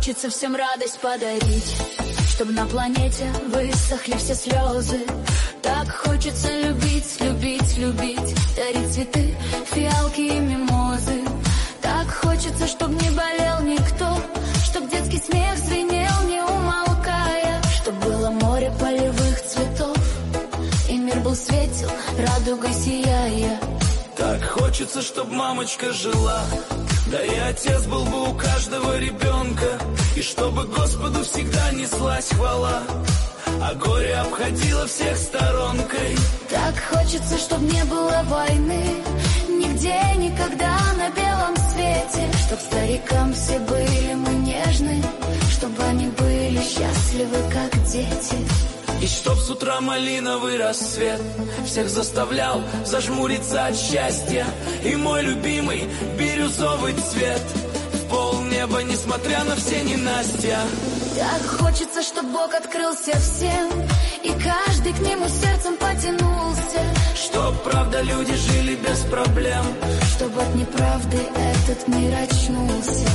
хочется всем радость подарить, чтобы на планете высохли все слезы. Так хочется любить, любить, любить, дарить цветы, фиалки и мимозы. Так хочется, чтоб не болел никто, чтоб детский смех звенел, не умолкая, чтоб было море полевых цветов, и мир был светел, радугой сияя. Так хочется, чтоб мамочка жила, да и отец был бы у каждого ребенка, и чтобы Господу всегда неслась хвала, а горе обходило всех сторонкой. Так хочется, чтоб не было войны нигде, никогда на белом свете, чтоб старикам все были мы нежны, чтобы они были счастливы, как дети. И чтоб с утра малиновый рассвет всех заставлял зажмуриться от счастья, и мой любимый бирюзовый цвет в полнеба, несмотря на все ненастья. Так хочется, чтоб Бог открылся всем, и каждый к нему сердцем потянулся, чтоб, правда, люди жили без проблем, чтоб от неправды этот мир очнулся.